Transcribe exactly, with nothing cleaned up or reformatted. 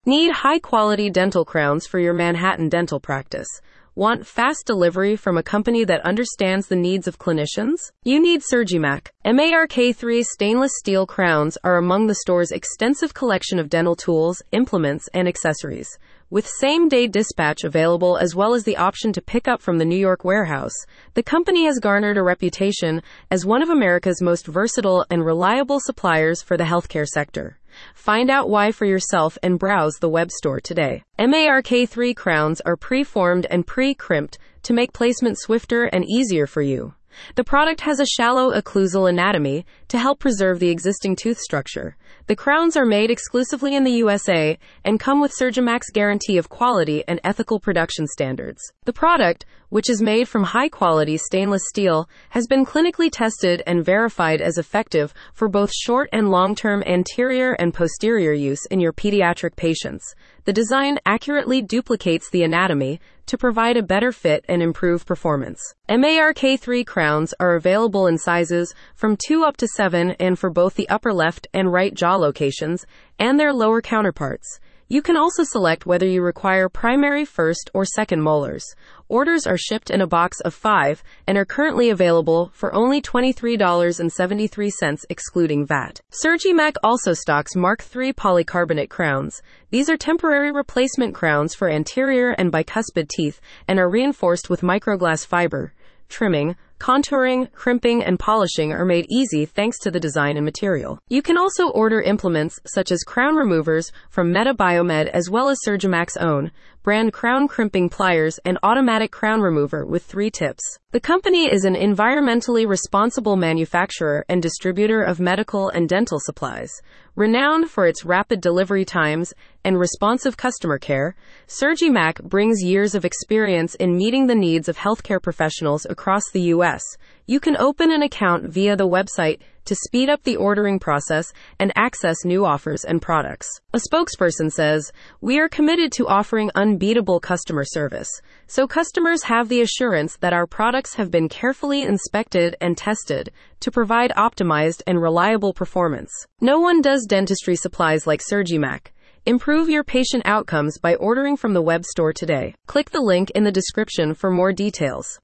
Need high-quality dental crowns for your Manhattan dental practice? Want fast delivery from a company that understands the needs of clinicians? You need Surgimac. Mark three stainless steel crowns are among the store's extensive collection of dental tools, implements, and accessories. With same-day dispatch available as well as the option to pick up from the New York warehouse, the company has garnered a reputation as one of America's most versatile and reliable suppliers for the healthcare sector. Find out why for yourself and browse the web store today. Mark three crowns are pre-formed and pre-crimped to make placement swifter and easier for you. The product has a shallow occlusal anatomy to help preserve the existing tooth structure. The crowns are made exclusively in the U S A and come with Surgimac's guarantee of quality and ethical production standards. The product, which is made from high-quality stainless steel, has been clinically tested and verified as effective for both short and long-term anterior and posterior use in your pediatric patients. The design accurately duplicates the anatomy to provide a better fit and improve performance. Mark three crowns are available in sizes from two up to seven and for both the upper left and right jaw locations and their lower counterparts. You can also select whether you require primary first or second molars. Orders are shipped in a box of five and are currently available for only twenty-three dollars and seventy-three cents excluding V A T. Surgimac also stocks Mark three polycarbonate crowns. These are temporary replacement crowns for anterior and bicuspid teeth and are reinforced with microglass fiber. Trimming, contouring, crimping, and polishing are made easy thanks to the design and material. You can also order implements such as crown removers from Meta Biomed as well as Surgimac's own brand crown crimping pliers and automatic crown remover with three tips. The company is an environmentally responsible manufacturer and distributor of medical and dental supplies. Renowned for its rapid delivery times and responsive customer care, Surgimac brings years of experience in meeting the needs of healthcare professionals across the U S. You can open an account via the website to speed up the ordering process and access new offers and products. A spokesperson says, "We are committed to offering unbeatable customer service, so customers have the assurance that our products have been carefully inspected and tested to provide optimized and reliable performance. No one does dentistry supplies like Surgimac. Improve your patient outcomes by ordering from the web store today." Click the link in the description for more details.